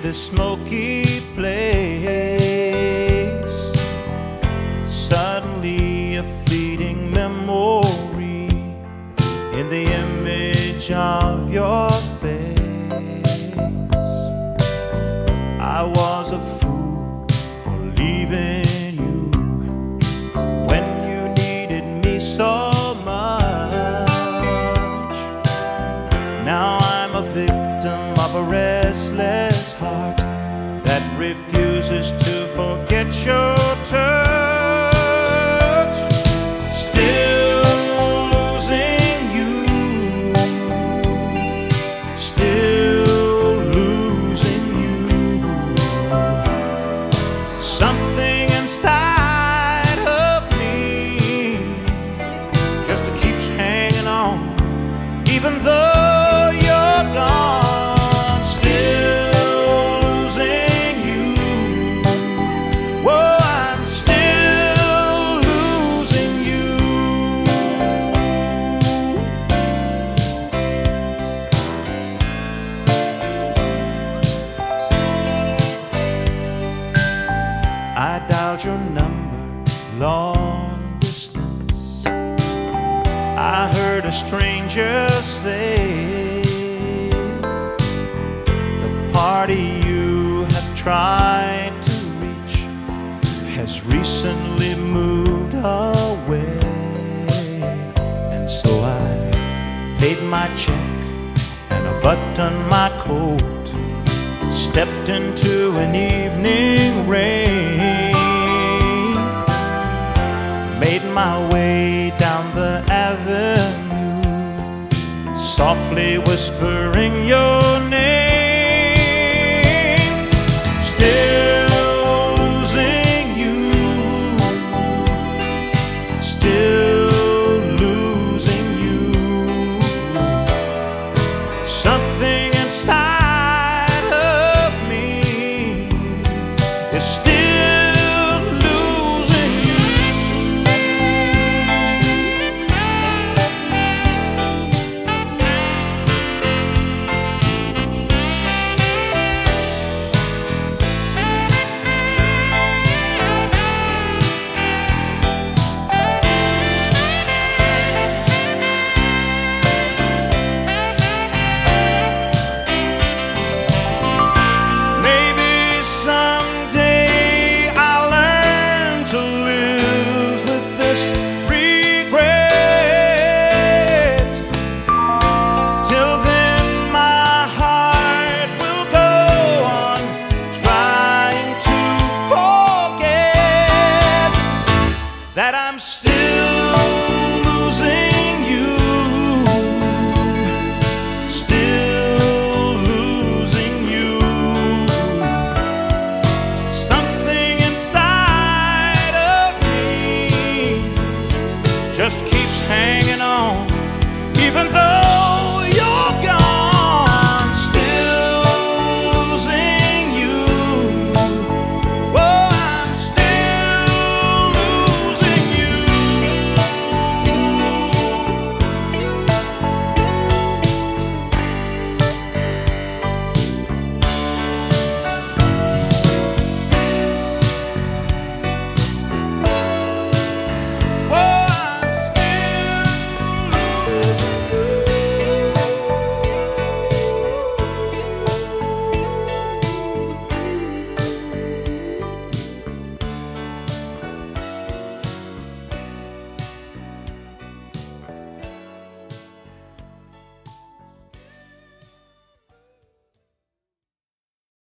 the smoky place. Suddenly a fleeting memory in the image of your face. I was a fool for leaving you when you needed me so much. Now I'm a victim of a restless heart that refuses to forget your touch. Still losing you, still losing you. Something inside of me just keeps hanging on, even though you're gone. I dialed your number long distance. I heard a stranger say, the party you have tried to reach has recently moved away. And so I paid my check and I buttoned my coat, stepped into an evening rain, made my way down the avenue, softly whispering your name. Still losing you, still losing you. Something